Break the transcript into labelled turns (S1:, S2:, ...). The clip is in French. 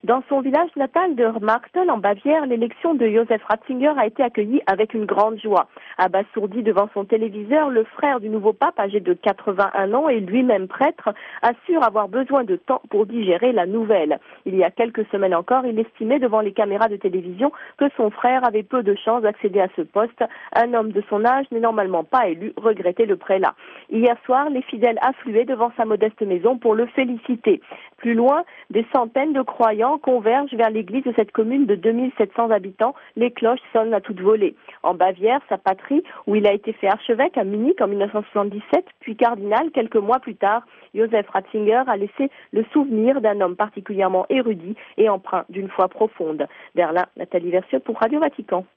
S1: Dans son village natal de Marktl, en Bavière, l'élection de Josef Ratzinger a été accueillie avec une grande joie. Abasourdi devant son téléviseur, le frère du nouveau pape, âgé de 81 ans et lui-même prêtre, assure avoir besoin de temps pour digérer la nouvelle. Il y a quelques semaines encore, il estimait devant les caméras de télévision que son frère avait peu de chances d'accéder à ce poste. Un homme de son âge n'est normalement pas élu, regrettait le prélat. Hier soir, les fidèles affluaient devant sa modeste maison pour le féliciter. Plus loin, des centaines de croyants convergent vers l'église de cette commune de 2700 habitants. Les cloches sonnent à toute volée. En Bavière, sa patrie, où il a été fait archevêque à Munich en 1977, puis cardinal quelques mois plus tard, Josef Ratzinger a laissé le souvenir d'un homme particulièrement érudit et empreint d'une foi profonde. Berlin, Nathalie Versieux pour Radio Vatican.